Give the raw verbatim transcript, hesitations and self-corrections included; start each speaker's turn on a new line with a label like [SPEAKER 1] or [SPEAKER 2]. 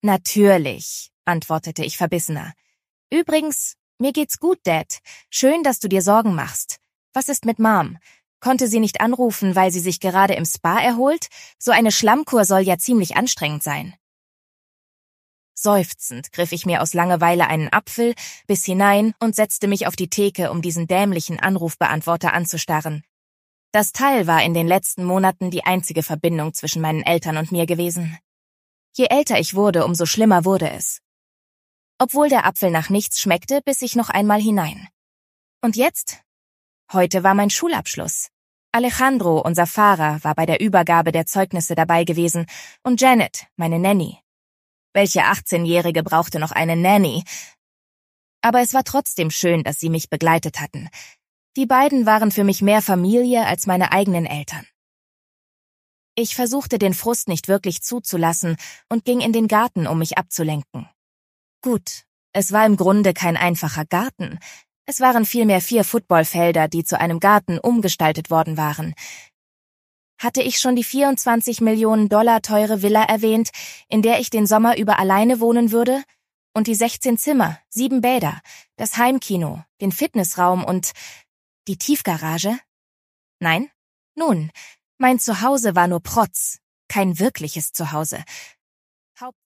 [SPEAKER 1] Natürlich, antwortete ich verbissener. Übrigens, mir geht's gut, Dad. Schön, dass du dir Sorgen machst. Was ist mit Mom? Konnte sie nicht anrufen, weil sie sich gerade im Spa erholt? So eine Schlammkur soll ja ziemlich anstrengend sein. Seufzend griff ich mir aus Langeweile einen Apfel, biss hinein und setzte mich auf die Theke, um diesen dämlichen Anrufbeantworter anzustarren. Das Teil war in den letzten Monaten die einzige Verbindung zwischen meinen Eltern und mir gewesen. Je älter ich wurde, umso schlimmer wurde es. Obwohl der Apfel nach nichts schmeckte, biss ich noch einmal hinein. Und jetzt? Heute war mein Schulabschluss. Alejandro, unser Fahrer, war bei der Übergabe der Zeugnisse dabei gewesen und Janet, meine Nanny. Welche achtzehnjährige brauchte noch eine Nanny? Aber es war trotzdem schön, dass sie mich begleitet hatten. Die beiden waren für mich mehr Familie als meine eigenen Eltern. Ich versuchte den Frust nicht wirklich zuzulassen und ging in den Garten, um mich abzulenken. Gut, es war im Grunde kein einfacher Garten. Es waren vielmehr vier Footballfelder, die zu einem Garten umgestaltet worden waren. Hatte ich schon die vierundzwanzig Millionen Dollar teure Villa erwähnt, in der ich den Sommer über alleine wohnen würde? Und die sechzehn Zimmer, sieben Bäder, das Heimkino, den Fitnessraum und die Tiefgarage? Nein? Nun, mein Zuhause war nur Protz, kein wirkliches Zuhause.